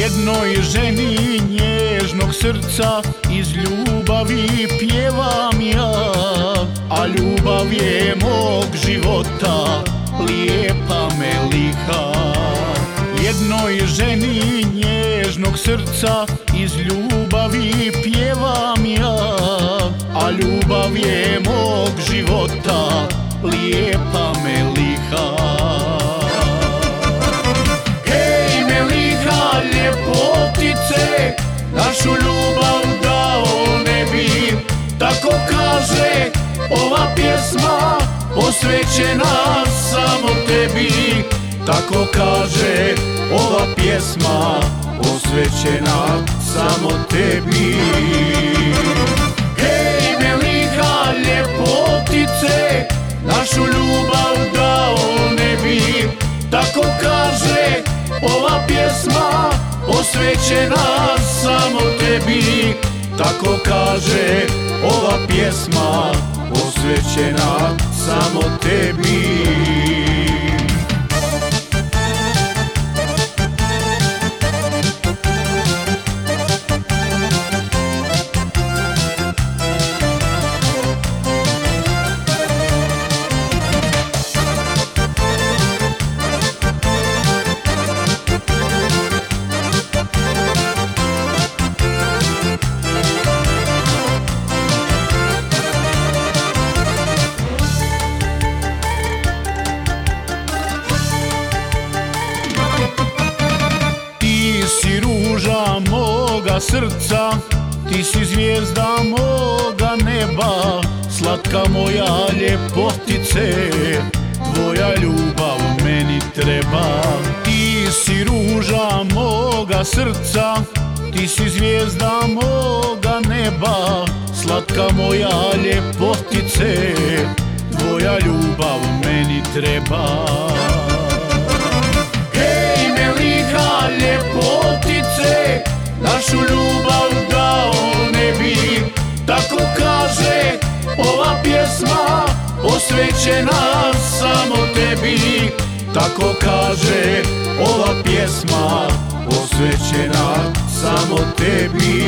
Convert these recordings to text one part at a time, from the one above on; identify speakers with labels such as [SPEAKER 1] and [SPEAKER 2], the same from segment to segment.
[SPEAKER 1] Jednoj ženi nježnog srca iz ljubavi pjevam ja, a ljubav je mog života, lijepa me liha. Jednoj ženi nježnog srca iz ljubavi pjevam ja, a ljubav je mog života, lijepa me liha. Hej Meliha, ljepotice, našu ljubav dao ne bi, tako kaže ova pjesma posvećena samo tebi. Tako kaže ova pjesma posvećena samo tebi. Hej Meliha, ljepotice, našu ljubav dao ne bi, tako kaže ova pjesma posvećena samo tebi. Tako kaže ova pjesma posvećena samo tebi. Moga srca, ti si zvijezda moga neba, slatka moja ljepotice, tvoja ljubav meni treba. Ti si ruža moga srca, ti si zvijezda moga neba, slatka moja ljepotice, tvoja ljubav meni treba. Hej Meliha, ljepotice, našu ljubav dao ne bi, tako kaže ova pjesma posvećena samo tebi. Tako kaže ova pjesma posvećena samo tebi.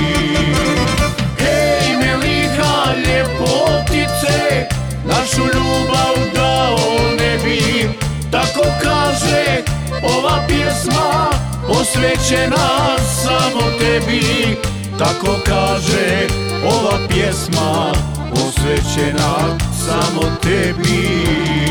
[SPEAKER 1] Hej Meliha, ljepotice, našu ljubav dao ne bi, tako kaže ova pjesma posvećena samo tebi. Tako kaže ova pjesma posvećena samo tebi.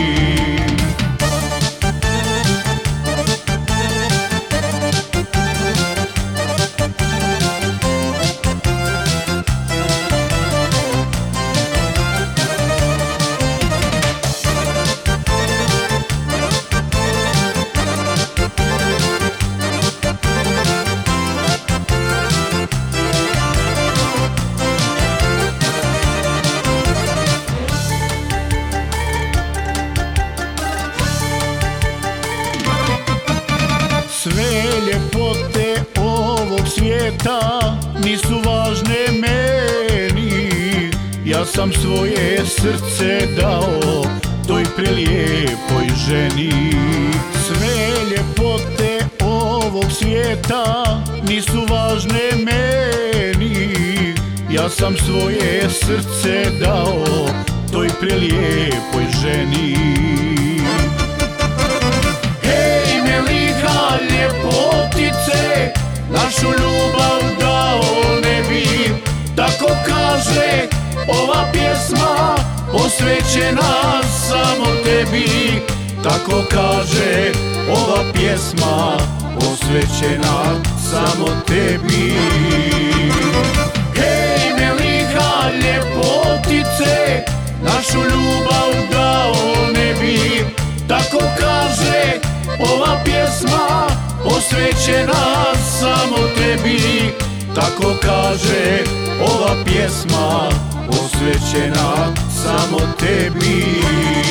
[SPEAKER 1] Sve ljepote ovog svijeta nisu važne meni, ja sam svoje srce dao toj prelijepoj ženi. Sve ljepote ovog svijeta nisu važne meni, ja sam svoje srce dao toj prelijepoj ženi. Hej Meliha, ljepotice, našu ljubav dao ne bi, tako kaže ova pjesma posvećena samo tebi. Tako kaže ova pjesma posvećena samo tebi. Hej Meliha, ljepotice, našu ljubav dao ne bi, tako kaže ova pjesma posvećena samo tebi. Tako kaže ova pjesma posvećena samo tebi.